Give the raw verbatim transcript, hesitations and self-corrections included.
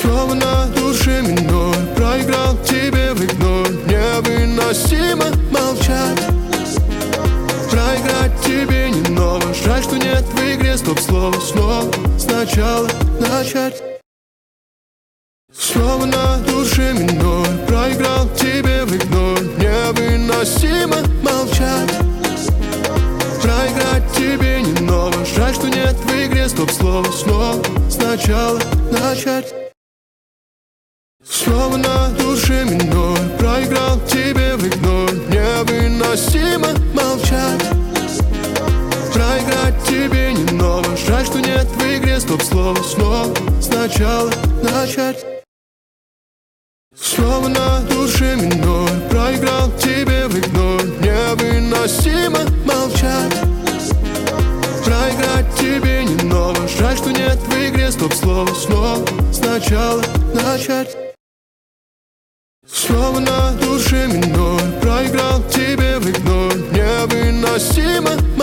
Снова на душе минор, проиграл тебе в игнор. Невыносимо молчать, проиграть тебе не ново. Жаль, что нет в игре стоп-слова. Снова сначала начать. Снова на душе минор, проиграл тебе в игнор. Невыносимо молчать, проиграть тебе не ново. Жаль, что нет в игре стоп-слова. Снова сначала начать. Снова на душе минор, проиграл тебе в игнор. Невыносимо молчать, проиграть тебе не ново. Жаль, что нет в игре стоп-слова. Снова сначала начать. Снова на душе минор, проиграл тебе в игнор. Невыносимо молчать, проиграть тебе не ново. Жаль, что нет в игре стоп-слова. Снова сначала начать. Снова на душе минор, проиграл тебе в игнор. Невыносимо